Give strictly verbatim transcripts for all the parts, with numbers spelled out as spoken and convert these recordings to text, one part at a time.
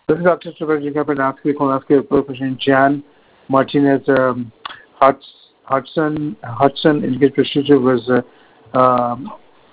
This is Doctor Supervisor Kapanaski, Kolaski, Professor Jan Martinez, um, Hudson, Hudson, in his procedure was uh, um,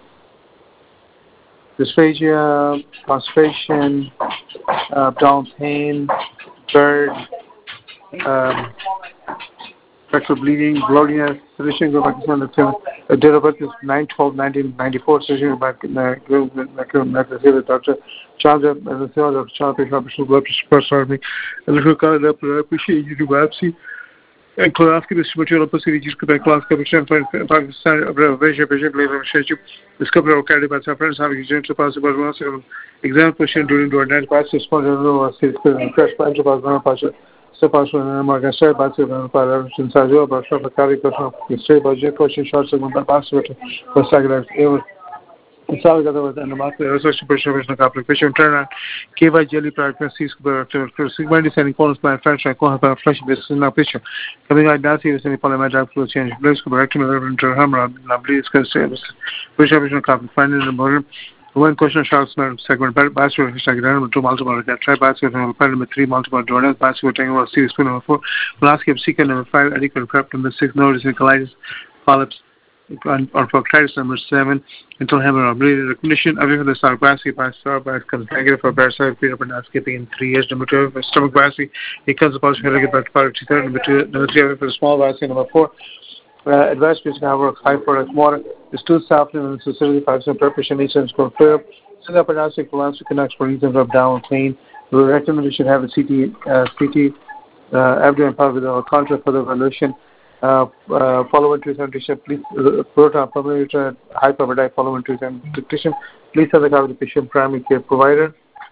dysphagia, constipation, uh, abdominal pain, GERD, um, rectal bleeding, bloatiness, solution go back to date of birth is nine twelve nineteen ninety-four, solution back in the Doctor Chandra, as a theory of child patient operational blood pressure, sorry, a little kind of appreciate you to biopsy. And colonoscopy is material possibility to be class caption Pakistan Asia patient labor relationship discover carried by friends having agent possible exam question during the night pass responded or crash punch about one passion. So partial market share by seven para Sajo about the carry question straight budget question short segment by password for Sagras ever. It's all the other than the market research professional application turn on K by jelly pregnancies sigma descending columns by French and co have flash basis in a picture. Coming out now is any polymetric flow change. Blaze correcting the hammer, lovely service. Which professional copy finding the model. One question short segment basket Instagram two multiple get try basket number three multiple donors basket tangle series number four. Landscape seeker number five adequate prep number six notice colitis polyps or proctitis number seven until hammer bleeding recognition away from the stomach biopsy by star by comes negative for parasite period of skipping in three years. Number two stomach biopsy it comes about to back part third number two number three for the small biopsy number four. Uh, advanced patient have work high product water. The stool softening and facility five percent preparation needs to go clear. Send up an acidic balance to connect for reasons of down clean. We recommend you should have a C T, uh, C T, uh, abdomen part with a contrast for the evaluation. Uh, uh, follow-on treatment, please, uh, proton pulmonary high power dye follow-on treatment. Please have the cover the patient primary care provider.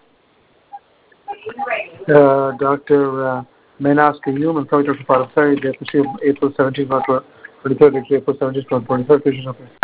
Uh, Doctor Uh, Menaska Human, Doctor Father, they April seventeenth, twenty-third, April seventeenth, twenty-third, patient.